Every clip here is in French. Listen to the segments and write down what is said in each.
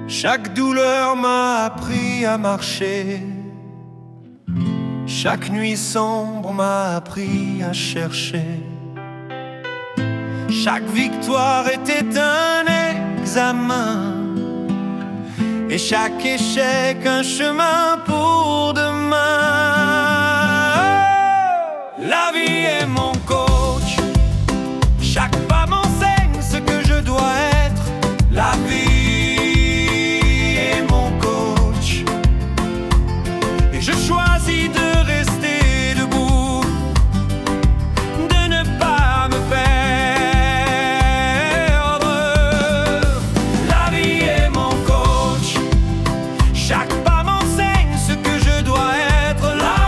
Chaque douleur m'a appris à marcher. Chaque nuit sombre m'a appris à chercher. Chaque victoire était un examen, et chaque échec un chemin pour demain. La vie est mon coach. Chaque pas m'enseigne ce que je dois être. La vie est mon coach, et je choisis de rester debout, de ne pas me perdre. La vie est mon coach. Chaque pas m'enseigne ce que je dois être. La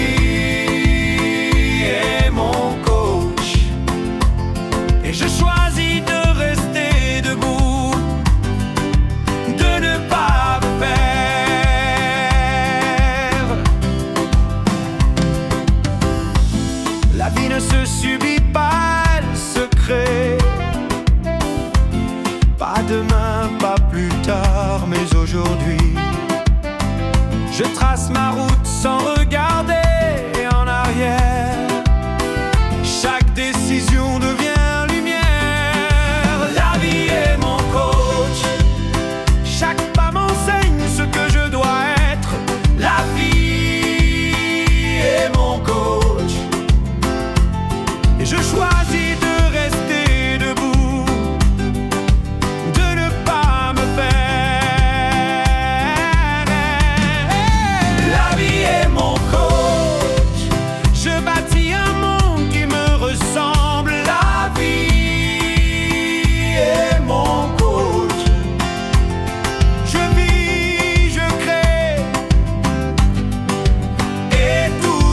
vie est mon coach, et je choisis de rester debout, de ne pas me perdre. La vie ne se subit pas, elle se crée. Pas demain, pas plus tard, mais aujourd'hui. Je trace ma route sans regarder en arrière. Chaque décision devient lumière. La vie est mon coach. Chaque pas m'enseigne ce que je dois être. La vie est mon coach, et je choisis de rester debout, de ne pas me perdre. La vie est mon coach. Je bâtis un monde qui me ressemble. La vie est mon coach. Je vis, je crée, et tout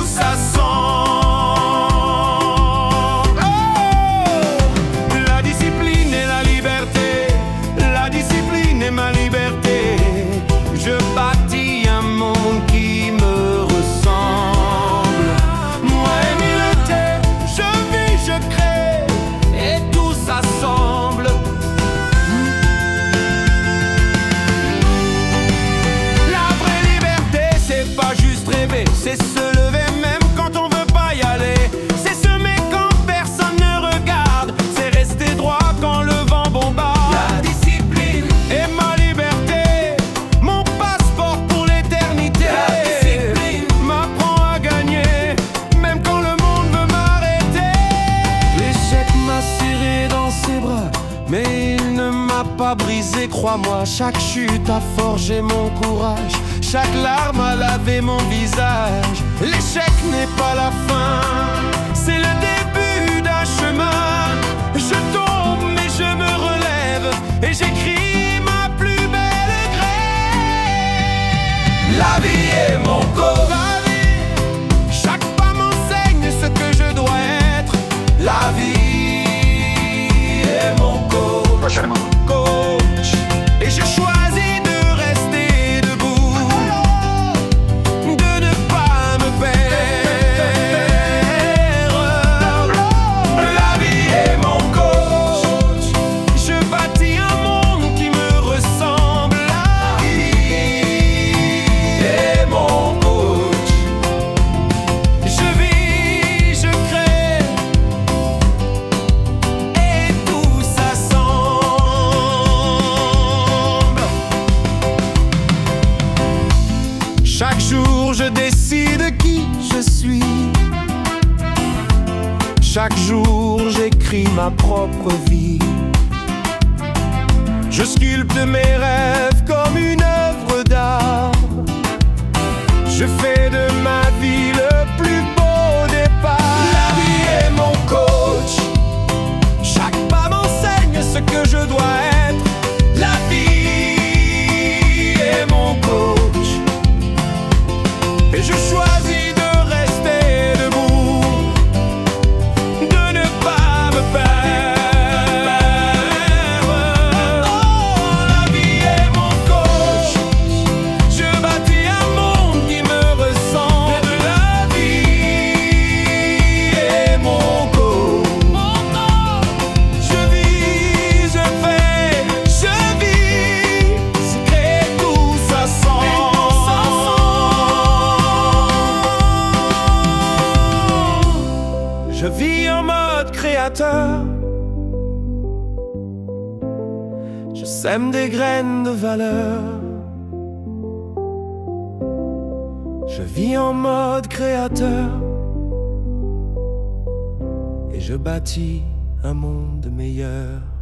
s'assemble. Oh! La discipline et la liberté. La discipline et ma liberté. Je bâtis un monde qui me ressemble. Moi et milité, je vis, je crée, et tout s'assemble. La vraie liberté, c'est pas juste rêver, c'est se lever même quand on veut pas y aller. C'est semer quand personne ne regarde, c'est rester droit quand le vent bombarde. La discipline et ma liberté, mon passeport pour l'éternité. La discipline m'apprend à gagner, même quand le monde veut m'arrêter. L'échec m'a serré dans ses bras, mais il ne m'a pas brisé, crois-moi. Chaque chute a forgé mon courage, chaque larme a lavé mon visage. L'échec n'est pas la fin, c'est le début d'un chemin. Je tombe mais je me relève, et j'écris ma plus belle grève. La vie est mon coach. Chaque pas m'enseigne ce que je dois être. La vie est mon coach. Coach. Et je choisis de rester debout, de ne pas me perdre. La vie est mon coach. Je bâtis un monde qui me ressemble. La vie est mon coach. Je vis, je crée, et tout s'assemble. Chaque jour je décide qui je suis. Chaque jour j'écris ma propre vie. Je sculpte mes rêves comme une œuvre d'art. Je fais de ma vie le plus beau départ. La vie est mon coach. Chaque pas m'enseigne ce que je dois être. La vie est mon coach, et je choisis de rester debout, de ne pas me perdre. Oh, la vie est mon coach. Je bâtis un monde qui me ressemble. Je vis en mode créateur. Je sème des graines de valeur. Je vis en mode créateur. Et je bâtis un monde meilleur.